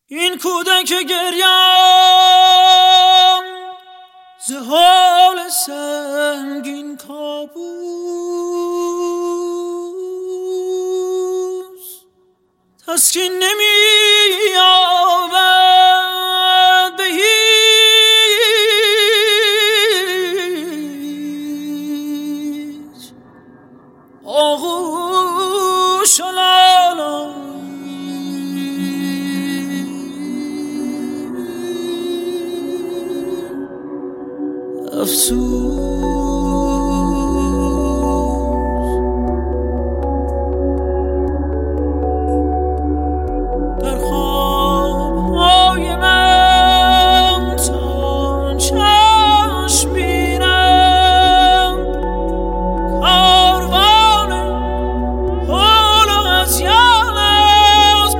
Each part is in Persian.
این کودک گریان ز حال سنگین کابوس تسکین نمی‌یابد به هیچ آغوش و لالایی. در خواب‌های من تا چشم بینم کاروان حول و عصیان است.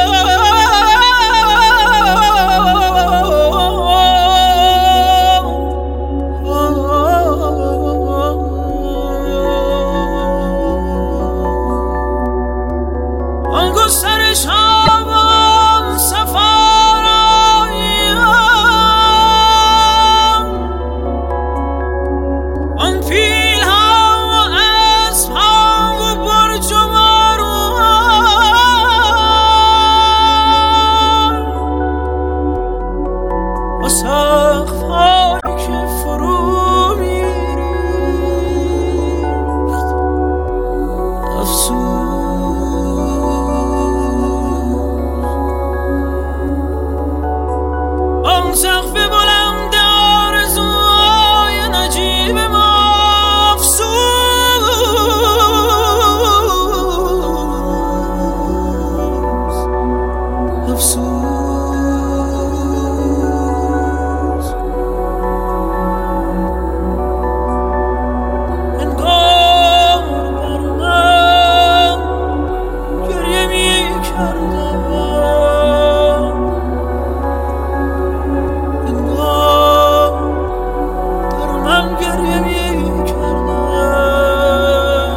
آن گستر شبان سفاراییم، آن پیل ها و اسب ها و برج و ماروان و سقف هایی که فرو می‌ریخت. افسوس آن سقف بلند آرزوهای نجیب ما. افسوس انگار بر من گریه می‌کردم، انگار در من گریه می‌کردم.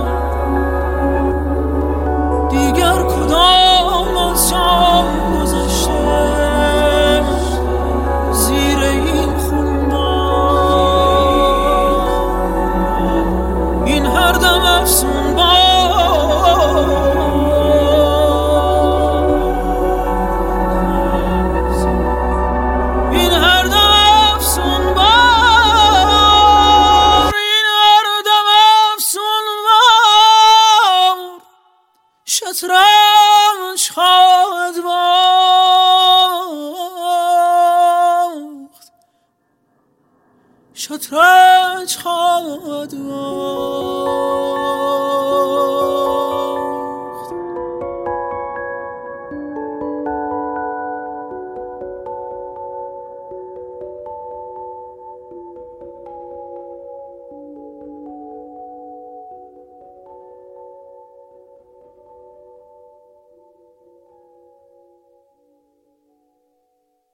دیگر کدام از جام گذشته زیر این خونبار، این هر دم افسون باز، این هر دم افسون بار، این هر دم افسون بار شطرنج خواهد باخت، شطرنج خواهد باخت.